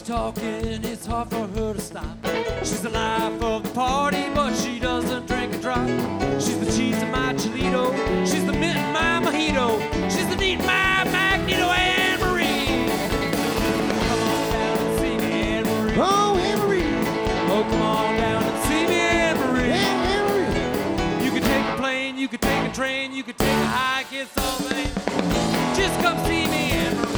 she's talking, it's hard for her to stop. She's the life of the party, but she doesn't drink a drop. She's the cheese in my Cholito, she's the mint in my mojito, she's the neat in my Magneto, Anne Marie. Come on down and see me, Anne Marie. Oh, Anne Marie. Oh, come on down and see me, Anne Marie. Anne Marie. You could take a plane, you could take a train, you could take a hike, it's all the same. Just come see me, Anne Marie.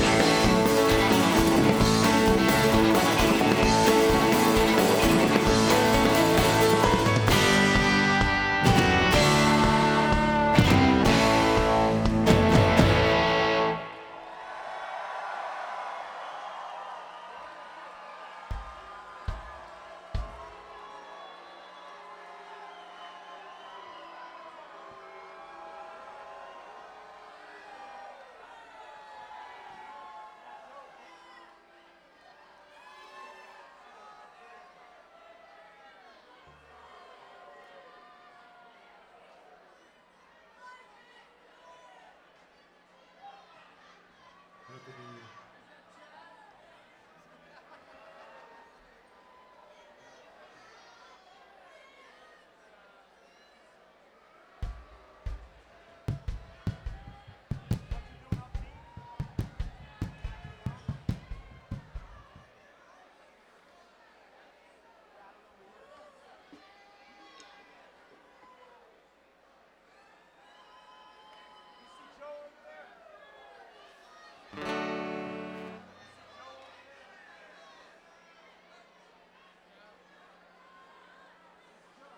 Happy New Year.